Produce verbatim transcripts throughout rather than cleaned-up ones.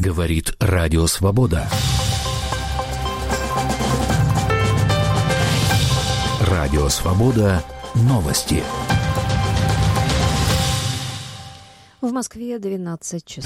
Говорит Радио Свобода. Радио Свобода. Новости. В Москве двенадцать часов.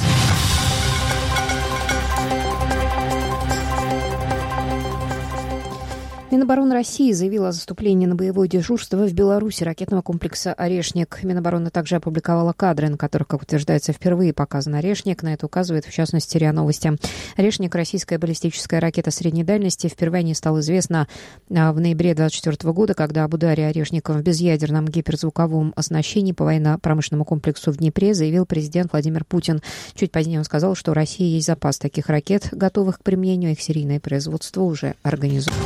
Минобороны России заявила о заступлении на боевое дежурство в Беларуси ракетного комплекса «Орешник». Минобороны также опубликовала кадры, на которых, как утверждается, впервые показан «Орешник». На это указывает, в частности, РИА Новости. «Орешник» — российская баллистическая ракета средней дальности. Впервые не стало известно в ноябре две тысячи двадцать четвёртого года, когда об ударе «Орешником» в безъядерном гиперзвуковом оснащении по военно-промышленному комплексу в Днепре заявил президент Владимир Путин. Чуть позднее он сказал, что у России есть запас таких ракет, готовых к применению. Их серийное производство уже организовано.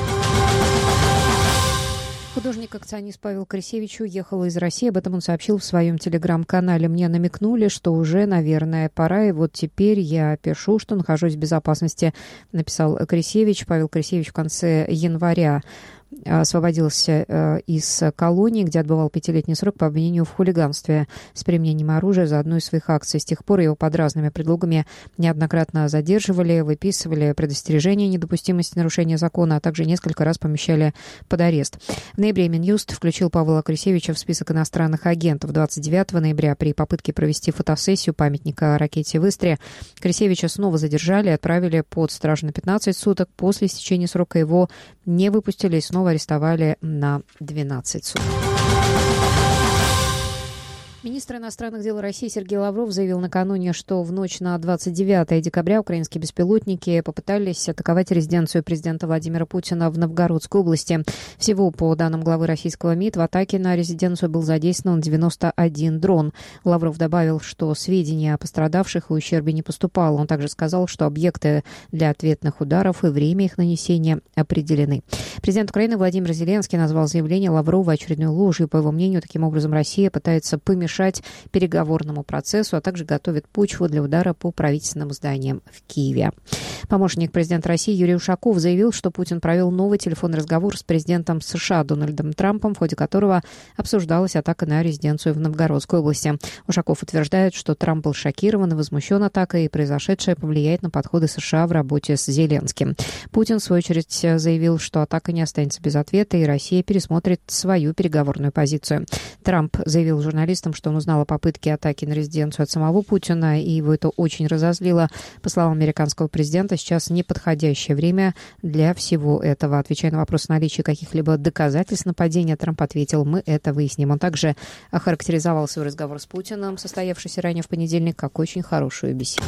Художник-акционист Павел Крисевич уехал из России. Об этом он сообщил в своем телеграм-канале. Мне намекнули, что уже, наверное, пора. И вот теперь я пишу, что нахожусь в безопасности, написал Крисевич. Павел Крисевич в конце января освободился из колонии, где отбывал пятилетний срок по обвинению в хулиганстве с применением оружия за одну из своих акций. С тех пор его под разными предлогами неоднократно задерживали, выписывали предостережения о недопустимости нарушения закона, а также несколько раз помещали под арест. В ноябре Минюст включил Павла Крисевича в список иностранных агентов. двадцать девятого ноября при попытке провести фотосессию памятника ракете в Истре Крисевича снова задержали и отправили под стражу на пятнадцать суток. После истечения срока его не выпустили и снова арестовали на двенадцать суток. Министр иностранных дел России Сергей Лавров заявил накануне, что в ночь на двадцать девятое декабря украинские беспилотники попытались атаковать резиденцию президента Владимира Путина в Новгородской области. Всего, по данным главы российского МИД, в атаке на резиденцию был задействован девяносто один дрон. Лавров добавил, что сведения о пострадавших и ущербе не поступало. Он также сказал, что объекты для ответных ударов и время их нанесения определены. Президент Украины Владимир Зеленский назвал заявление Лаврова очередной ложью. По его мнению, таким образом Россия пытается помешать переговорному процессу, а также готовит почву для удара по правительственным зданиям в Киеве. Помощник президента России Юрий Ушаков заявил, что Путин провел новый телефонный разговор с президентом США Дональдом Трампом, в ходе которого обсуждалась атака на резиденцию в Новгородской области. Ушаков утверждает, что Трамп был шокирован и возмущен атакой, и произошедшее повлияет на подходы США в работе с Зеленским. Путин, в свою очередь, заявил, что атака не останется без ответа, и Россия пересмотрит свою переговорную позицию. Трамп заявил журналистам, что он узнал о попытке атаки на резиденцию от самого Путина, и его это очень разозлило. По словам американского президента, сейчас неподходящее время для всего этого. Отвечая на вопрос о наличии каких-либо доказательств нападения, Трамп ответил: «Мы это выясним». Он также охарактеризовал свой разговор с Путиным, состоявшийся ранее в понедельник, как очень хорошую беседу.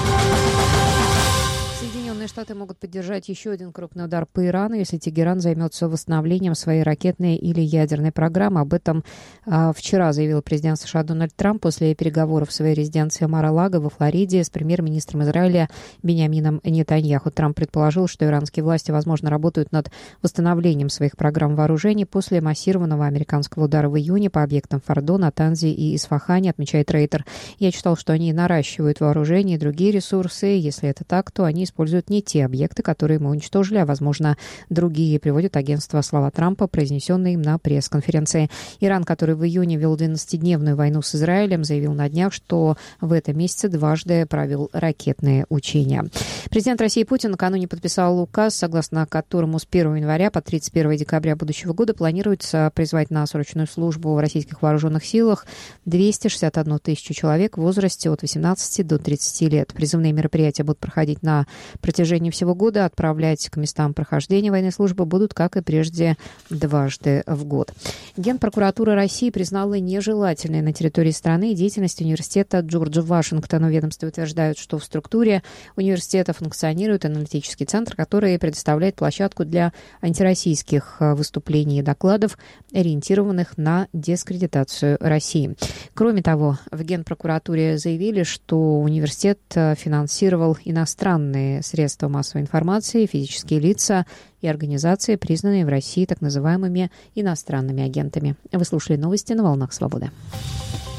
Соединенные Штаты могут поддержать еще один крупный удар по Ирану, если Тегеран займется восстановлением своей ракетной или ядерной программы. Об этом а, вчера заявил президент США Дональд Трамп после переговоров в своей резиденции Мар-а-Лаго во Флориде с премьер-министром Израиля Биньямином Нетаньяху. Трамп предположил, что иранские власти, возможно, работают над восстановлением своих программ вооружений после массированного американского удара в июне по объектам Фордо, Натанзи и Исфахане, отмечает Рейтер. «Я читал, что они наращивают вооружение и другие ресурсы. Если это так, то они используют не те объекты, которые мы уничтожили, а, возможно, другие», приводит агентство слова Трампа, произнесенные им на пресс-конференции. Иран, который в июне вел двенадцатидневную войну с Израилем, заявил на днях, что в этом месяце дважды провел ракетные учения. Президент России Путин накануне подписал указ, согласно которому с первого января по тридцать первое декабря будущего года планируется призвать на срочную службу в российских вооруженных силах двести шестьдесят одну тысячу человек в возрасте от восемнадцати до тридцати лет. Призывные мероприятия будут проходить на протяжении всего года. Отправлять к местам прохождения военной службы будут, как и прежде, дважды в год. Генпрокуратура России признала нежелательной на территории страны деятельность университета Джорджа Вашингтона. В ведомстве утверждают, что в структуре университета функционирует аналитический центр, который предоставляет площадку для антироссийских выступлений и докладов, ориентированных на дискредитацию России. Кроме того, в Генпрокуратуре заявили, что университет финансировал иностранные средства массовой информации, физические лица и организации, признанные в России так называемыми иностранными агентами. Вы слушали новости на «Волнах Свободы».